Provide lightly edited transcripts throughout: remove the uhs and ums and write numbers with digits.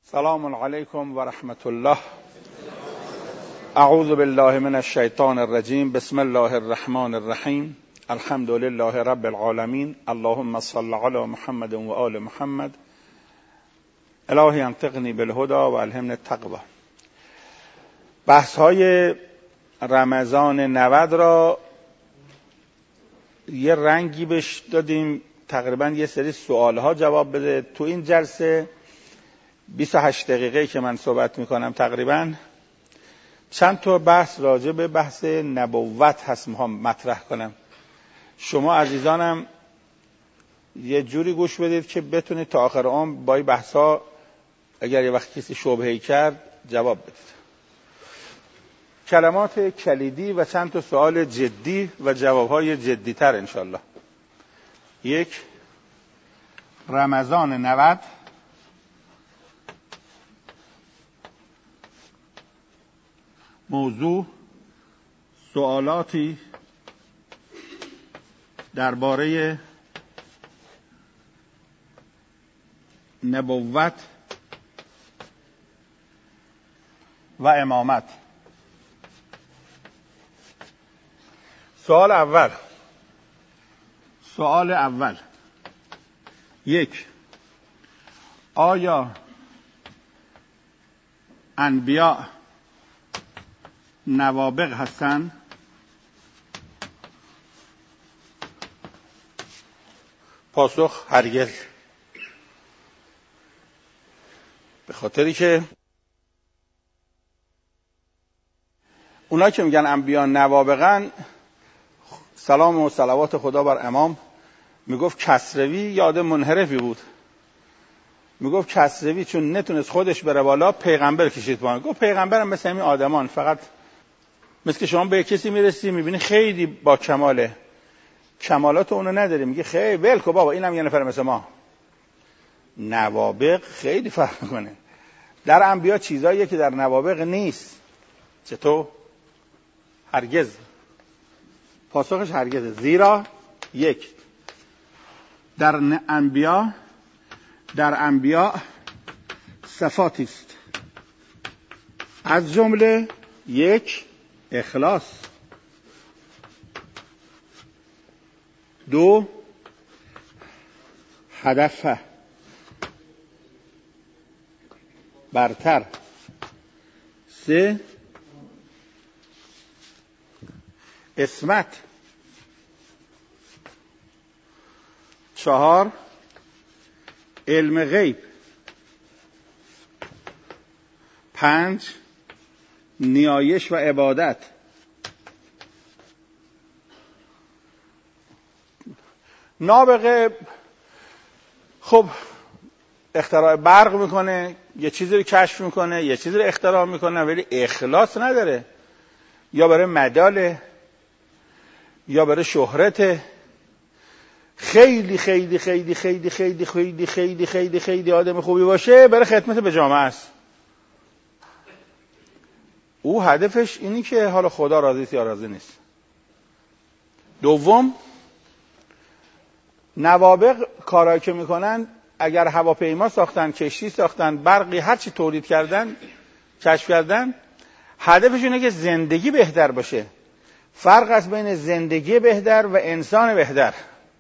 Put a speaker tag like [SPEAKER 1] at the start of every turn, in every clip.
[SPEAKER 1] سلام علیکم و رحمت الله. اعوذ بالله من الشیطان الرجیم. بسم الله الرحمن الرحیم. الحمد لله رب العالمین. اللهم صل علی محمد و آل محمد. الهی انطقنی بالهدى و الهمنی التقوی. بحث های رمضان 90 را یه رنگی بهش دادیم، تقریبا یه سری سوال ها جواب بده. تو این جلسه 28 دقیقه که من صحبت میکنم تقریبا چند تا بحث راجع به بحث نبوت هست میخوام مطرح کنم. شما عزیزانم یه جوری گوش بدید که بتونید تا آخر عمر با این بحث ها اگر یه وقت کسی شبهه‌ای کرد جواب بدید. کلمات کلیدی و چند تا سوال جدی و جوابهای جدی تر انشالله. 1. رمضان 90 موضوع سوالاتی درباره نبوت و امامت. سوال اول 1. آیا انبیاء نوابغ هستند؟ پاسخ هرگز. به خاطری که اونا که میگن انبیاء نوابغن، سلام و صلوات خدا بر امام، میگفت کسروی یاد منحرفی بود. میگفت کسروی چون نتونست خودش بره بالا پیغمبر کشید پایین. گفت پیغمبرم مثل همین آدمان، فقط مثل که شما به کسی میرسی میبینی خیلی با کماله، کمالات اونو نداری، میگه خیلی ولکو بابا اینم یه نفر مثل ما. نوابغ خیلی فرق میکنه. در انبیا چیزاییه که در نوابغ نیست. چطور؟ هرگز. پاسخش هرگزه. زیرا 1. در انبیا صفاتی است، از جمله 1. اخلاص، 2. هدف برتر، 3. عصمت، 4. علم غیب، 5. نیایش و عبادت. نابغه خب اختراع برق میکنه، یه چیزی رو کشف میکنه، یه چیزی رو اختراع میکنه، ولی اخلاص نداره. یا برای مداله یا برای شهرته. خیلی خیلی خیلی خیلی خیلی خیلی خیلی خیلی خیلی آدم خوبی باشه برای خدمت به جامعه است. او هدفش اینی که حالا خدا راضی است یا راضی نیست. 2. نوابغ کارایی که میکنن، اگر هواپیما ساختن، کشتی ساختن، برقی هر چی تولید کردن، کشف کردن، هدفش اینه که زندگی بهتر باشه. فرق است بین زندگی بهتر و انسان بهتر.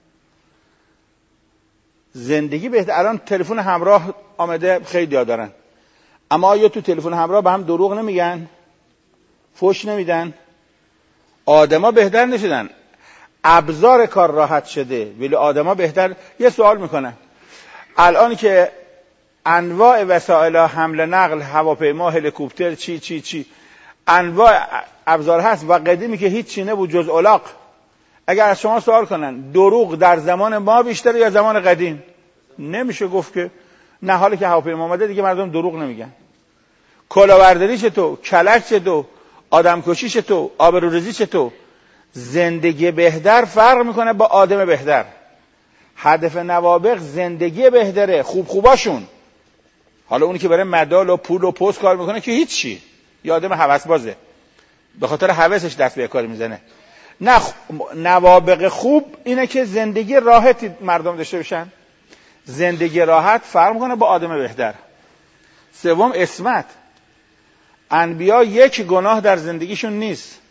[SPEAKER 1] زندگی بهتر. الان تلفن همراه آمده، خیلی ها دارن، اما آیا تو تلفن همراه به هم دروغ نمیگن؟ فحش نمیدن؟ آدما بهتر نشدن، ابزار کار راحت شده ولی آدما بهتر. یه سوال میکنن، الان که انواع وسایل حمل نقل، هواپیما، هلیکوپتر، چی انواع ابزار هست و قدیمی که هیچ چی نبود جز الاغ، اگر از شما سوال کنن دروغ در زمان ما بیشتره یا زمان قدیم، نمیشه گفت که نه. حالی که هواپیما اومده دیگه مردم دروغ نمیگن. کلاهبرداری چطور؟ کلک چطور؟ آدمکشی چطور؟ آبروریزی چطور؟ زندگی بهتر فرق میکنه با آدم بهتر. هدف نوابغ زندگی بهتره، خوباشون. حالا اونی که برای مدال و پول و پست کار میکنه که هیچی، یه آدم هوسبازه، به خاطر هوسش دست به کار میزنه. نه، نوابغ خوب اینه که زندگی راحتی مردم داشته باشن. زندگی راحت فرق میکنه با آدم بهتر. سوم عصمت. انبیا یک گناه در زندگیشون نیست.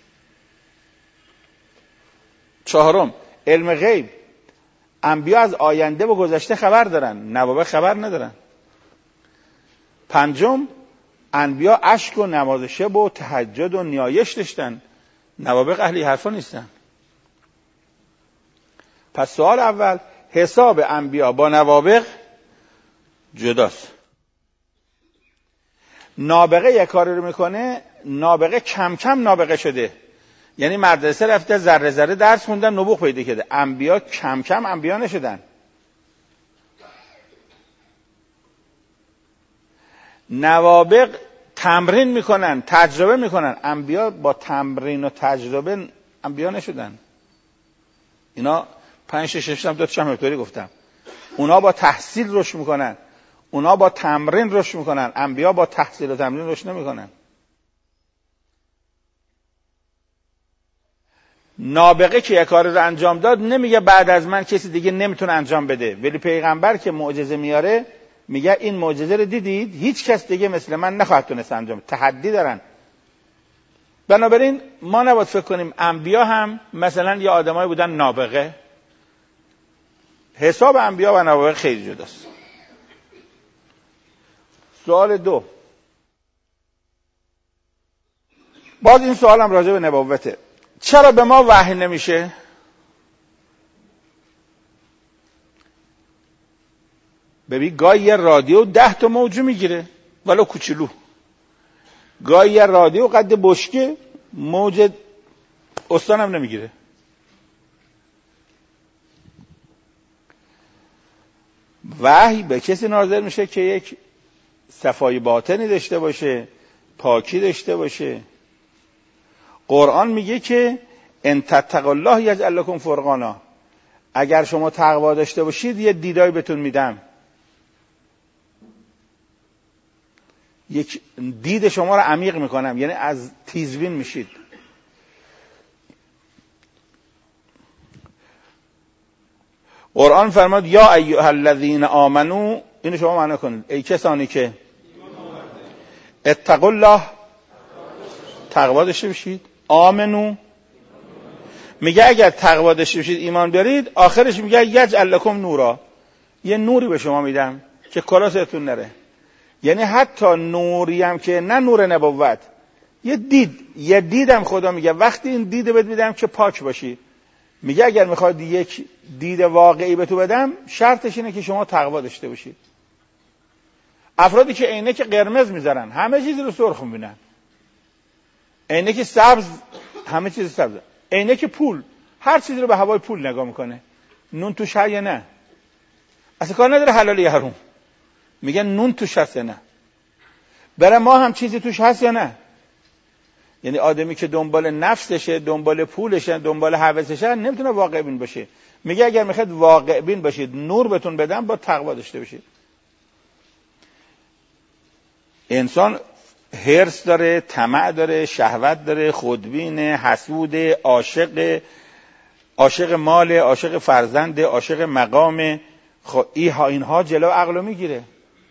[SPEAKER 1] چهارم علم غیب. انبیا از آینده و گذشته خبر دارن، نوابغ خبر ندارن. پنجم انبیا اشک و نماز شب و تهجد و نیایش داشتن، نوابغ اهلی حرفا نیستن. پس سوال اول، حساب انبیا با نوابغ جداست. نابغه یک کاری رو میکنه، نابغه کم کم نابغه شده، یعنی مدرسه رفته ذره ذره درس خوندن نبوغ پیدا کرده. انبیا کم کم انبیا نشدن. نوابغ تمرین میکنن، تجربه میکنن. انبیا با تمرین و تجربه انبیا نشدن. اینا 5 6 تا 2 همینطوری گفتم. اونا با تحصیل رشد میکنن، اونا با تمرین رشد میکنن. انبیا با تحصیل و تمرین رشد نمیکنن. نابغه که یک کاری رو انجام داد نمیگه بعد از من کسی دیگه نمیتونه انجام بده، ولی پیغمبر که معجزه میاره میگه این معجزه رو دیدید هیچ کس دیگه مثل من نخواهد تونست انجام. تحدی دارن. بنابراین ما نباید فکر کنیم انبیا هم مثلا یه آدمایی بودن نابغه. حساب انبیا و نوابغ خیلی جداست. سوال 2. باز این سوال هم راجع به نبوته. چرا به ما وحی نمیشه؟ ببین گاهی یه رادیو 10 تا موج میگیره ولو کوچولو. گاهی یه رادیو قد بشکه موج استان هم نمیگیره. وحی به کسی نازل میشه که یک صفای باطنی داشته باشه، پاکی داشته باشه. قرآن میگه که ان تتقوا الله یجعل لکم فرقانا. اگر شما تقوا داشته باشید یه دیدایی بهتون میدم، یک دید شما رو عمیق میکنم، یعنی از تیزبین میشید. قرآن فرماد یا ایها الذین آمنو، اینو شما معنی کنید، ای کسانی که اتقوا الله، تقوا داشته باشید. آمنو میگه اگر تقوا داشته باشید ایمان بیارید، آخرش میگه یجعل لکم نورا، یه نوری به شما میدم که کلاستون نره. یعنی حتی نوری هم که نه نور نبوت، یه دیدم خدا میگه وقتی این دید بهت میدم که پاک باشی. میگه اگر میخواد یک دید واقعی به تو بدم شرطش اینه که شما تقوا داشته باشید. افرادی که عینک قرمز میذارن همه چیز رو سرخ میبینن، عینک سبز همه چیز سبز، عینک پول هر چیزی رو به هوای پول نگاه میکنه. نون توش هست یا نه؟ اصلا کار نداره حلال یا حرام، میگن نون توش هست یا نه. برای ما هم چیزی توش هست یا نه؟ یعنی آدمی که دنبال نفسشه، دنبال پولشه، دنبال هوسشه نمیتونه واقع بین باشه. میگه اگر میخواد واقع بین باشید نور بهتون بدم با تقوا داشته باشید. انسان حرص داره، طمع داره، شهوت داره، خودبینه، حسود، عاشق مال، عاشق فرزند، عاشق مقام. اینها جلو عقلو میگیره.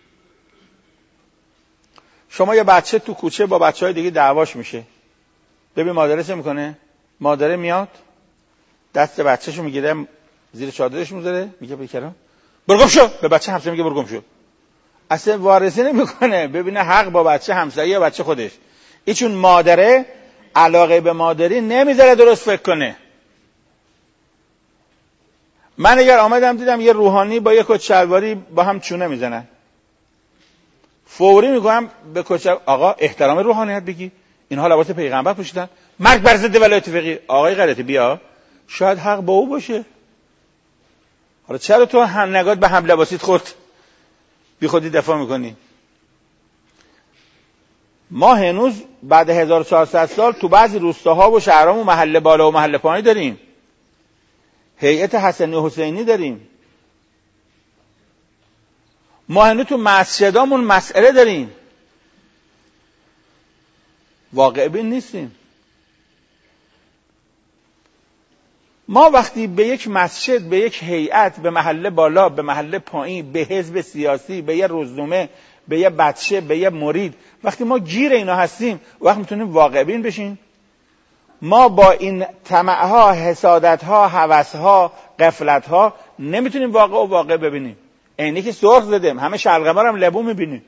[SPEAKER 1] شما یه بچه تو کوچه با بچهای دیگه دعواش میشه، ببین مادره چه میکنه؟ مادره میاد دست بچه‌شو میگیره زیر چادرش میذاره، میگه بیکرام برو گم شو. به بچه همسایه میگه برو گم شو. اصلا وارسی نمیکنه ببینه حق با بچه همسایه یا بچه خودش. این چون مادره علاقه به مادری نمیذاره درست فکر کنه. من اگر آمدم دیدم یه روحانی با یه کت شلواری با هم چونه میزنن، فوری میگم به کت آقا احترام روحانیت بگی، اینها لباس پیغمبر پوشیدن، مرگ بر ضد ولایت فقیه. آقای غلطی بیا، شاید حق با او باشه. حالا چرا تو هم نگات به هم لباسیت خورد بی خودی دفاع میکنی؟ ما هنوز بعد 1400 سال تو بعضی روستاها و شهرها و محله بالا و محله پایین داریم، هیئت حسنی حسینی داریم. ما هنوز تو مسجدامون مسئله داریم، واقع بین نیستیم. ما وقتی به یک مسجد، به یک هیئت، به محله بالا، به محله پایین، به حزب سیاسی، به یه روزنامه، به یه بچه، به یه مرید. وقتی ما گیر اینا هستیم وقت میتونیم واقع بین بشیم. ما با این طمع‌ها، حسادت‌ها، هوس‌ها، غفلت‌ها نمیتونیم واقع ببینیم. اینی که سرخ زدیم همه شلغم‌ها هم لبو میبینیم.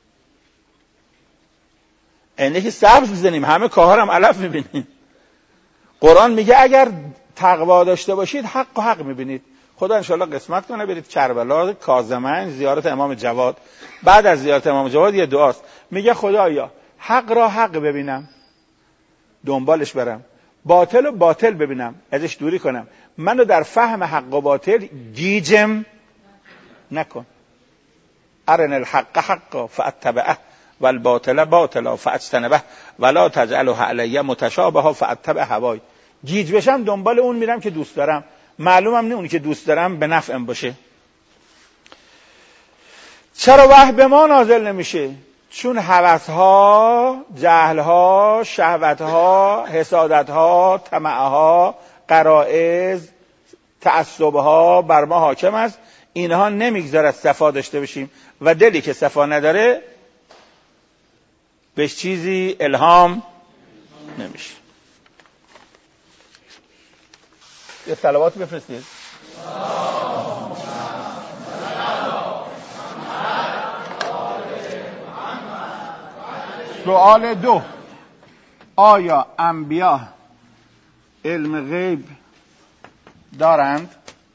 [SPEAKER 1] اینی که سبز بزنیم همه کاه‌ها هم علف میبینیم. قرآن میگه اگر تقوا داشته باشید حق میبینید. خدا انشالله قسمت کنه برید کربلا، کاظمین، زیارت امام جواد. بعد از زیارت امام جواد یه دعاست، میگه خدایا حق را حق ببینم دنبالش برم، باطل و باطل ببینم ازش دوری کنم، منو در فهم حق و باطل گیجم نکن. ارن الحق حقا فاتبعه والباطل باطلا فاجتنبه ولا تجعله علی متشابها فاتبع هوای. گیج بشم دنبال اون میرم که دوست دارم، معلومم نه اونی که دوست دارم به نفعم باشه. چرا وحی به ما نازل نمیشه؟ چون هوس‌ها، جهل‌ها، شهوت‌ها، حسادت‌ها، طمع‌ها، غرائز، تعصب‌ها بر ما حاکم است. اینها نمیگذارد صفا داشته باشیم و دلی که صفا نداره بهش چیزی الهام نمیشه. یه صلوات بفرستید. سوال 2، آیا انبیا علم غیب دارند؟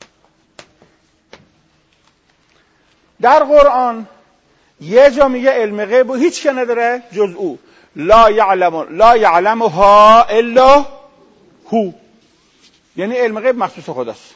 [SPEAKER 1] در قرآن یه جا میگه علم غیب و هیچ که نداره جز او، لا یعلمها الا هو، یعنی علم غیب مخصوص خداست.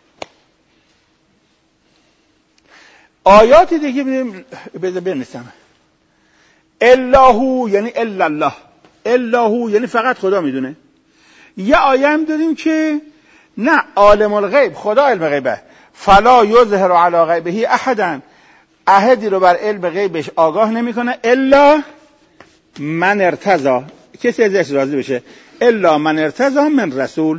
[SPEAKER 1] آیات دیگه بنویسم، الا هو یعنی الا الله، الا هو یعنی فقط خدا میدونه. یه آیه هم داریم که نه عالم الغیب، خدا علم غیبه، فلا یظهر علی غیبه احدا، احدی رو بر علم غیبش آگاه نمیکنه الا من ارتضی، کسی ازش راضی بشه، الا من ارتضی من رسول.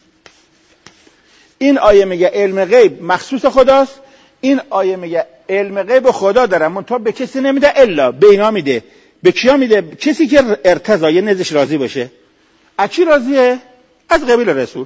[SPEAKER 1] این آیه میگه علم غیب مخصوص خداست، این آیه میگه علم غیب خدا داره منتها به کسی نمیده الا به اینا میده. به کیا میده؟ کسی که ارتضی یعنی ازش راضی باشه. از کی راضیه؟ از قبیل رسول.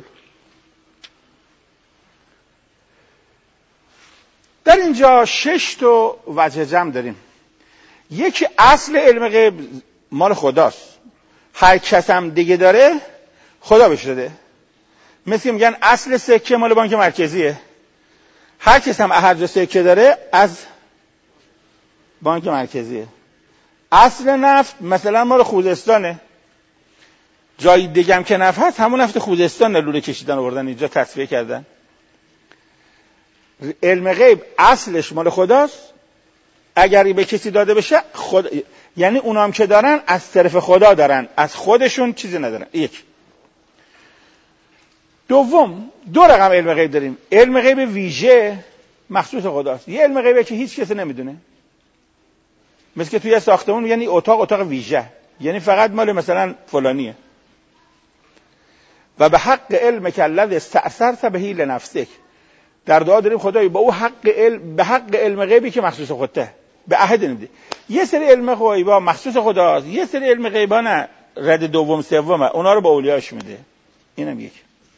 [SPEAKER 1] در اینجا 6 تا وجه جمع داریم. یکی اصل علم غیب مال خداست، هر کس هم دیگه داره خدا بهش داده. مثل میگن اصل سکه مال بانک مرکزیه، هر کس هم هر جا سکه داره از بانک مرکزیه. اصل نفت مثلا مال خوزستانه، جای دیگه هم که نفت هست همون نفت خوزستان لوله کشیدن آوردن اینجا تصفیه کردن. علم غیب اصلش مال خداست، اگر به کسی داده بشه یعنی اونام که دارن از طرف خدا دارن، از خودشون چیزی ندارن. یک. دوم، 2 رقم علم غیب داریم. علم غیب ویژه مخصوص خداست، یه علم غیبه که هیچ کسی نمیدونه. مثل که توی ساختمون یعنی اتاق ویژه، یعنی فقط مال مثلا فلانیه. و به حق علمک الذی استأثرت به لنفسک، در دعا داریم خدای با او به حق علم غیبی که مخصوص خودته به احد نمیده. یه سری علم غیبا مخصوص خداست، یه سری علم غیبا نه، رد دوم سومه، اونا رو به اولیاش میده. اینم یک.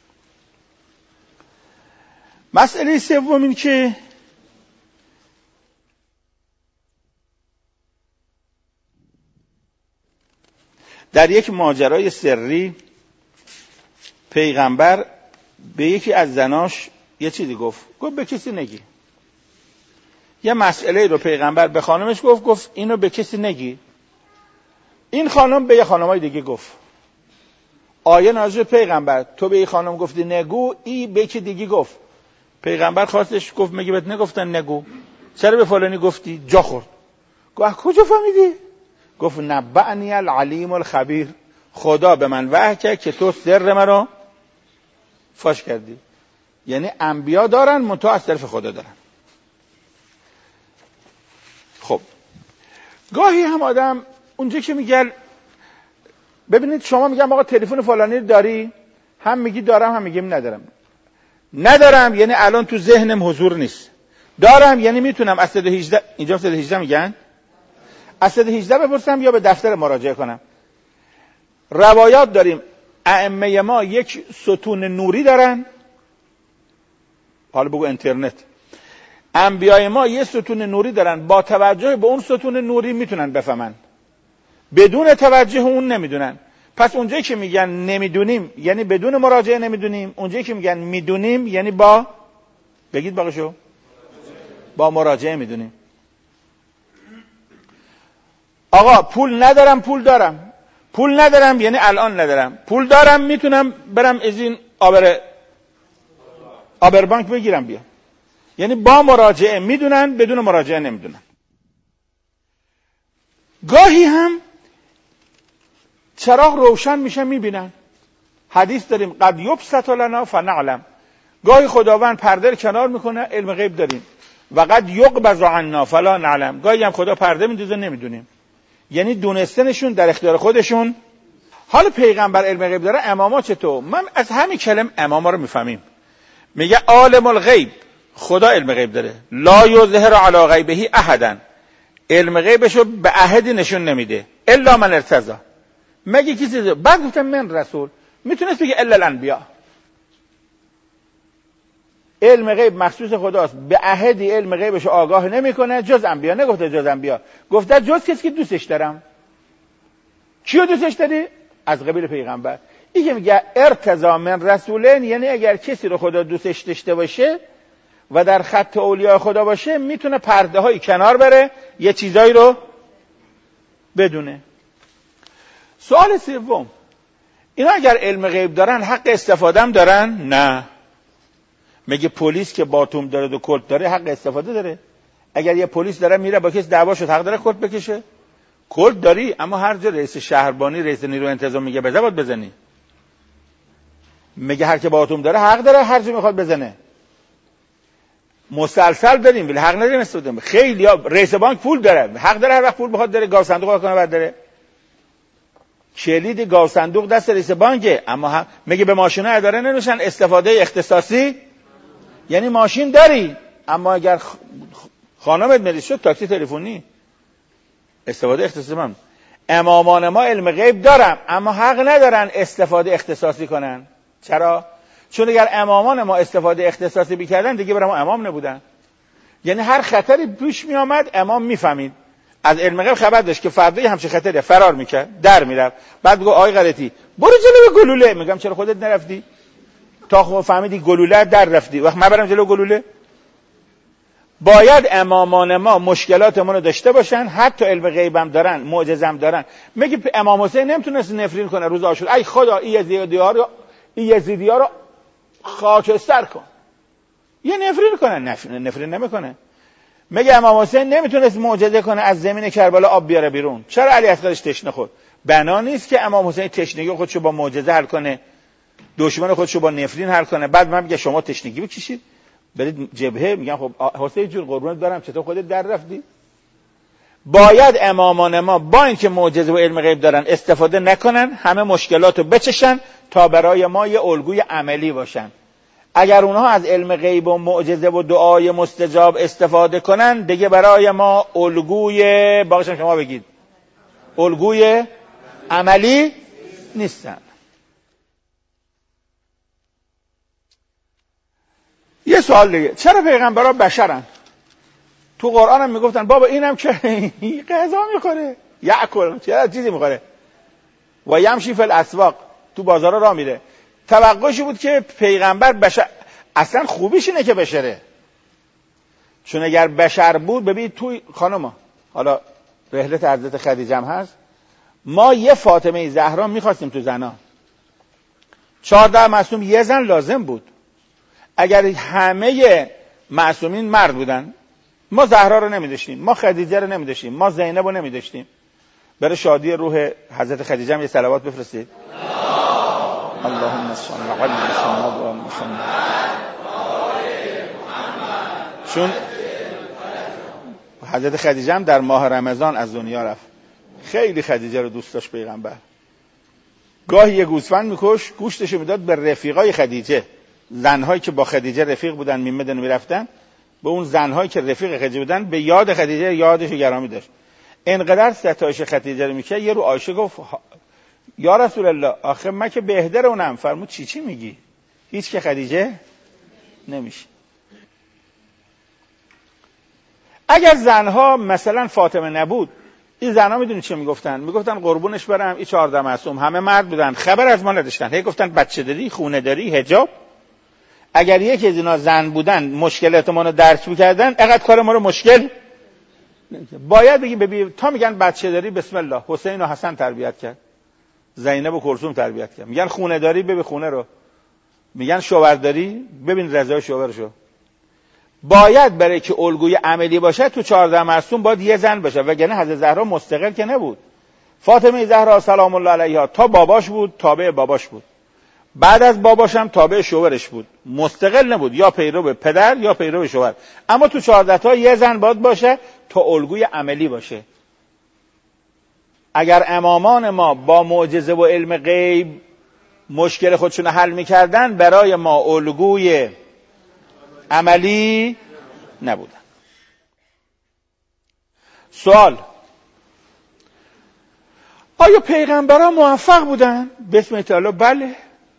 [SPEAKER 1] مسئله سوم این که در یک ماجرای سری پیغمبر به یکی از زناش یه چیزی گفت به کسی نگی. یه مسئله رو پیغمبر به خانمش گفت اینو به کسی نگی. این خانم به یه خانمای دیگه گفت. آیه نازل پیغمبر تو به یه خانم گفتی نگو، ای به یکی دیگه گفت. پیغمبر خواستش گفت مگه بهت نگفتن نگو؟ چرا به فلانی گفتی؟ جا خورد. گفت کجا فهمیدی؟ گفت نبعنی العلیم الخبیر، خدا به من وحی کرد که تو سر منو فاش کردی. یعنی انبیا دارن منتها از طرف خدا دارن. خب گاهی هم آدم اونجا که میگن ببینید شما میگم آقا تلفن فلانی داری، هم میگی دارم هم میگیم ندارم یعنی الان تو ذهنم حضور نیست، دارم یعنی میتونم از 118 اینجا 118 میگن از 118 بپرسم یا به دفتر مراجعه کنم؟ روایات داریم ائمه ما یک ستون نوری دارن، حالا بگو اینترنت. انبیای ما یک ستون نوری دارن، با توجه به اون ستون نوری میتونن بفهمن، بدون توجه اون نمیدونن. پس اونجایی که میگن نمیدونیم یعنی بدون مراجعه نمیدونیم، اونجایی که میگن میدونیم یعنی با، بگید باقیشو، با مراجعه میدونیم. آقا پول ندارم پول دارم، پول ندارم یعنی الان ندارم، پول دارم میتونم برم از این آبربانک بگیرم بیا، یعنی با مراجعه میدونن بدون مراجعه نمیدونن. گاهی هم چراغ روشن میشه میبینن. حدیث داریم قد یبسط لنا فنعلم، گاهی خداوند پرده رو کنار میکنه علم غیب داریم، و قد یقبض عنا فلا نعلم، گاهی هم خدا پرده میندازه نمیدونیم، یعنی دونستنشون در اختیار خودشون. حالا پیغمبر علم غیب داره، اماما چطور؟ من از همین کلمه اماما رو میفهمیم. میگه عالم الغیب، خدا علم غیب داره، لا یظهر علی غیبه احدا، علم غیبشو به احدی نشون نمیده الا من ارتضی، مگه کسی. بعد گفتم من رسول، میتونست بگه الا الانبیاء، علم غیب مخصوص خداست، به احدی علم غیبشو آگاه نمیکنه جز انبیا. نگفته جز انبیا، گفته جز کسی که دوستش دارم. کیو دوستش داری؟ از قبیل پیغمبر. این که میگه ارتضی من رسولین، یعنی اگر کسی رو خدا دوستش داشته باشه و در خط اولیاء خدا باشه میتونه پرده های کنار بره، یه چیزایی رو بدونه. سوال سوم، اینا اگر علم غیب دارن حق استفاده هم دارن؟ نه. میگه پلیس که باتوم داره و کلت داره حق استفاده داره. اگر یه پلیس داره میره با کسی دعوا شد حق داره کلت بکشه؟ کلت داری، اما هر جا رئیس شهربانی رئیس نیروی انتظامی میگه بزن باید بزنی. میگه هر کی باتوم داره حق داره هر جا میخواد بزنه. مسلسل داریم ولی حق نداریم استفاده کنیم. خیلی رئیس بانک پول داره، حق داره هر وقت پول بخواد داره گاو صندوق کنه بعد داره. کلید گاو صندوق دست رئیس بانکه، اما میگه به ماشینا اداره نمیشن استفاده اختصاصی، یعنی ماشین داری اما اگر خانمت مریض شد تاکسی تلفنی استفاده اختصاصی. من امامان ما علم غیب دارن اما حق ندارن استفاده اختصاصی کنن. چرا؟ چون اگر امامان ما استفاده اختصاصی میکردن دیگه برای ما امام نبودن. یعنی هر خطری پیش می آمد امام میفهمید، از علم غیب خبر داشت که فردا همچین خطری فرار میکرد در میرفت. بعد میگه آی غلطی برو جلو گلوله. میگم چرا خودت نرفتی؟ تا خود فهمیدی گلوله در رفتی، وقت من برم جلو گلوله. باید امامان ما مشکلاتمون رو داشته باشن، حتی علم غیبم دارن معجزم دارن. میگه امام حسین نمیتونست نفرین کنه روز عاشورا، ای خدا این یزیدی‌ها رو خاکستر کن. یه نفرین کنه، نفرین نمیکنه. میگه امام حسین نمیتونست معجزه کنه از زمین کربلا آب بیاره بیرون. چرا علی اصغرش تشنه خورد؟ بنا نیست که امام حسین تشنگی خودشو با معجزه حل کنه، دشمن خودشو با نفرین حل کنه. بعد من میگه شما تشنگی بکشید برید جبهه. میگم خب حسین جون قربونت برم چطور خودت در رفتی؟ باید امامان ما با اینکه معجزه و علم غیب دارن استفاده نکنن، همه مشکلاتو بچشن تا برای ما یه الگوی عملی باشن. اگر اونها از علم غیب و معجزه و دعای مستجاب استفاده کنن دیگه برای ما الگوی، باقیشم شما بگید، الگوی عملی نیستن. یه سوال دیگه، چرا پیغمبرها بشرن؟ تو قرآن هم میگفتن بابا اینم که غذا میخوره، یاکل، چرا چیزی میخوره، و یمشی فی الاسواق، تو بازارا راه میره. توقعش بود که پیغمبر بشر، اصلا خوبیش اینه که بشره، چون اگر بشر بود، ببین توی خانوما، حالا رحلت حضرت خدیجه هم هست، ما یه فاطمه زهرا میخواستیم تو زنا، 14 معصوم یه زن لازم بود. اگر همه معصومین مرد بودن، ما زهرا رو نمیداشتیم، ما خدیجه رو نمیداشتیم، ما زینب رو نمیداشتیم. برای شادی روح حضرت خدیجه هم یه صلوات بفرستید. اللهم صل علی محمد. چون حضرت خدیجه هم در ماه رمضان از دنیا رفت. خیلی خدیجه رو دوست داشت پیغمبر. گاهی یه گوسفند میکش، گوشتشو میداد به رفیقای خدیجه، زنهایی که با خدیجه رفیق بودن میمدن میرفتن، به اون زنهایی که رفیق خدیجه بودن به یاد خدیجه یادشو گرامی داشت. انقدر ستایش خدیجه رو میکرد، یه رو عایشه گفت یا رسول الله آخه من که بهتر اونم. فرمود چی میگی؟ هیچ که خدیجه نمیشه. اگر زنها مثلا فاطمه نبود، این زنها میدونی چه میگفتن؟ میگفتن قربونش برم این 14 معصوم همه مرد بودن، خبر از ما نداشتن، هی گفتن بچه داری، خونه داری، حجاب. اگر یکی از اینا زن بودن مشکلات ما رو درک میکردن، اینقدر کار ما رو مشکل باید بگیم. ببین تا میگن بچه داری، بسم الله، حسین و حسن تربیت کرد، زینب و کلثوم تربیت کرد. میگن خونه داری، ببین خونه رو. میگن شوهر داری، ببین رضای شوهرشو. باید برای که الگوی عملی باشه تو 14 معصوم باید یه زن باشه، وگرنه حضرت زهرا مستقل که نبود. فاطمه زهرا سلام الله علیها تا باباش بود تابع باباش بود، بعد از باباش هم تابع شوهرش بود، مستقل نبود، یا پیرو پدر یا پیرو شوهر. اما تو 14 تا یه زن باید باشه تا الگوی عملی باشه. اگر امامان ما با معجزه و علم غیب مشکل خودشون حل میکردن، برای ما الگوی عملی نبودن. سوال: آیا پیغمبران موفق بودن؟ بسم الله بله.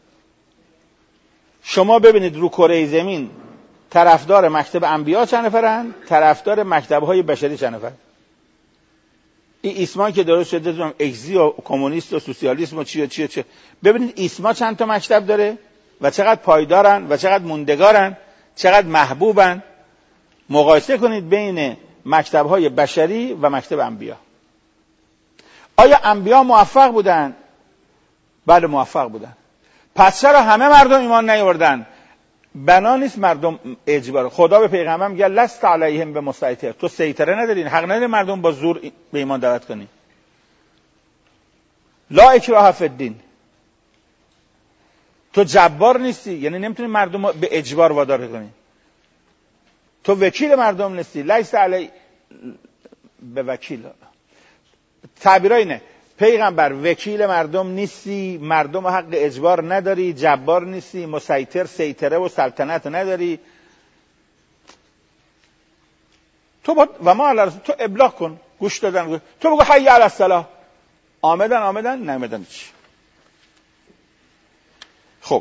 [SPEAKER 1] شما ببینید رو کره زمین طرفدار مکتب انبیا چند نفرن، طرفدار مکتب‌های بشری چند نفر. این ایسمان که درست شده اگزی و کمونیست و سوسیالیسم و چیه. ببینید ایسما چند تا مکتب داره و چقدر پایدارن و چقدر موندگارن، چقدر محبوبن. مقایسه کنید بین مکتب‌های بشری و مکتب انبیا. آیا انبیا موفق بودن؟ بله موفق بودن. پس چرا همه مردم ایمان نیاوردن؟ بنا نیست مردم اجبار. خدا به پیغمبر میگه لست علیهم بمسیطر، تو سیطره ندارین، حق نداری مردم با زور به ایمان دعوت کنی. لا اکراه فی الدین، تو جبار نیستی، یعنی نمیتونی مردم به اجبار وادار کنی. تو وکیل مردم نیستی، لیس علی به وکیل. تعبیرای اینه، پیغمبر وکیل مردم نیستی، مردم حق اجبار نداری، جبار نیستی، مسیطر سیطره و سلطنت نداری. تو و ما علی رسول، تو ابلاغ کن، گوش دادن، تو بگو حی علی الصلاه، آمدن نمیدن چی. خب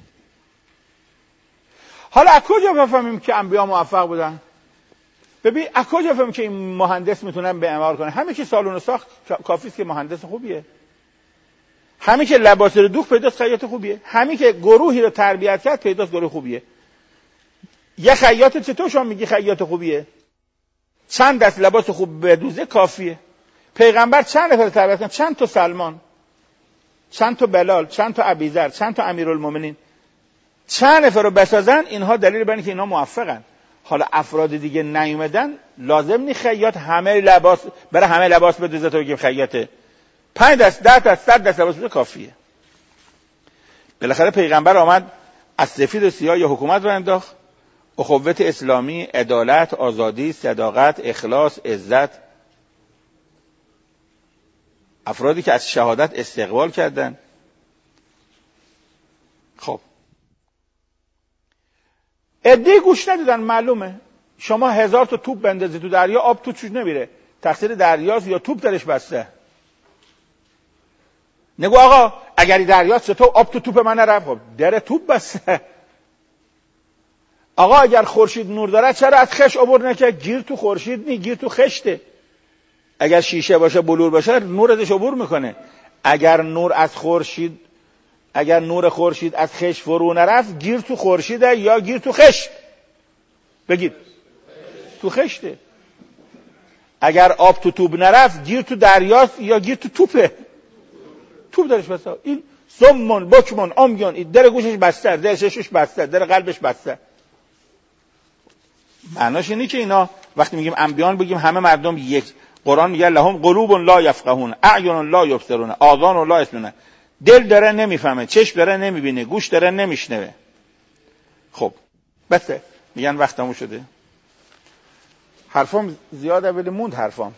[SPEAKER 1] حالا از کجا بفهمیم که انبیا موفق بودن؟ ببین از کجا بفهمیم که این مهندس میتونن به معمار کنه؟ همین که سالن ساخت کافی است که مهندس خوبیه، همین که لباس رو دوخت پیداست خیاط خوبیه، همین که گروهی رو تربیت کرد پیداست گروه خوبیه. یه خیاط چطور شما میگی خیاط خوبیه؟ چند دست لباس خوب بدوزه کافیه. پیغمبر چند نفر تربیت کرد؟ چند تا سلمان، چند تا بلال، چند تا ابیذر، چند تا امیرالمومنین، چند نفر رو بسازن، اینها دلیل بر اینه که اینا موفقن. حالا افراد دیگه نیومدن، لازم نی خیاط همه لباس برای همه لباس بدوزه تا بگیم خیاطه. 5 دست 10 دست 100 دست لباس کافیه. بالاخره پیغمبر آمد از سفید و سیاه یا حکومت رو انداخت، اخوت اسلامی، عدالت، آزادی، صداقت، اخلاص، عزت. افرادی که از شهادت استقبال کردن. خب عده گوش ندادن، معلومه. شما 1000 تا توپ بندازی تو دریا، آب تو چوش نمیره، تقصیر دریاست یا توپ درش بسته. نگو آقا اگر دریاست چطور آب تو توپ من نرفت؟ خب در توپ بسته. آقا اگر خورشید نور داره چرا از خش عبور نکرد؟ گیر تو خورشید نی، گیر تو خشته. اگر شیشه باشه بلور باشه نور ازش عبور میکنه. اگر نور خورشید از خش فرو نرفت، گیر تو خورشیده یا گیر تو خشت؟ بگید تو خشته. اگر آب تو توپ نرفت، گیر تو دریاست یا گیر تو توپه؟ توپ درش بسته. این سمون بکمون عمیان، در گوشش بسته، در چشمش بسته، در قلبش بسته. معناش اینه که اینا وقتی میگیم انبیان بگیم همه مردم یک. قرآن میگه لهم قلوب لا یفقهون، اعین لا یبصرون، آذان لا یسمعون. دل داره نمیفهمه، چشم داره نمیبینه، گوش داره نمیشنوه. خب بسه، میگن وقتمون شده. حرفام زیاده ولی موند حرفام.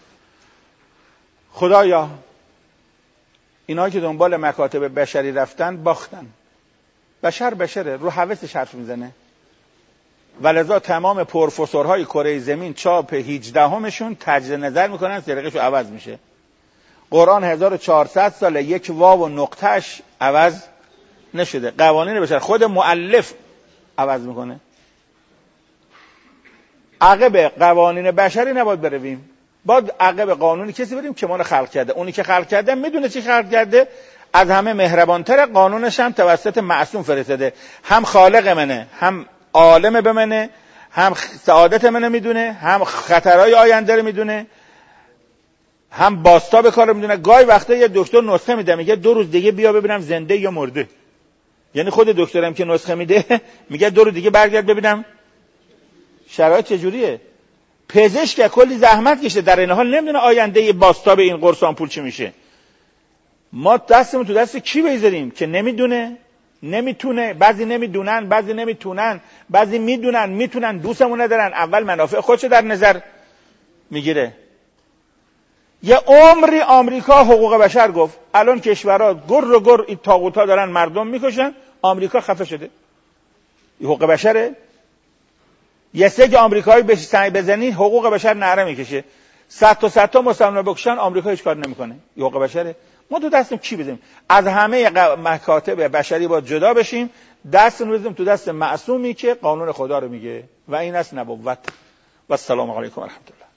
[SPEAKER 1] خدایا اینا که دنبال مکاتب بشری رفتن باختن. بشره رو هوسش حرف میزنه. ولذا تمام پروفسورهای کره زمین چاپ 18مشون تجدید نظر میکنن، سرقشو عوض میشه. قرآن 1400 ساله یک واو و نقطهش عوض نشده. قوانین بشر خود مؤلف عوض میکنه. عقب قوانین بشری نباید برویم، باید عقب قانونی کسی بریم که ما رو خلق کرده. اونی که خلق کرده میدونه چی خلق کرده، از همه مهربانتر، قانونش هم توسط معصوم فرستاده. هم خالق منه، هم عالم به منه، هم سعادت منه میدونه، هم خطرهای آینده رو میدونه، هم باستا کار میدونه. گاهی وقتا یه دکتر نسخه میده میگه 2 روز دیگه بیا ببینم زنده یا مرده. یعنی خود دکترم که نسخه میده میگه 2 روز دیگه برگرد ببینم شرایط چجوریه. پزشک کلی زحمت کشیده، در این حال نمیدونه آینده باستا به این قرص آمپول چی میشه. ما دستمون تو دست کی بذاریم که نمیدونه، نمیتونه، بعضی نمیدونن، بعضی نمیتونن، بعضی میدونن میتونن، دوستمون ندارن، اول منافع خودشو در نظر میگیره. یه عمری آمریکا حقوق بشر گفت، الان کشورها گر این طاغوتا دارن مردم میکشن، آمریکا خفه شده. این حقوق بشره؟ یه سگ آمریکایی بهش سنگ بزنی حقوق بشر نعره میکشه. 100 تا مسلمان بکشن آمریکا هیچ کار نمیکنه. این حقوق بشره؟ ما تو دستم کی بزنیم؟ از همه مکاتب بشری باید جدا بشیم، دستمون بزنیم تو دست معصومی که قانون خدا رو میگه و این است نبوت. و السلام علیکم و رحمت الله.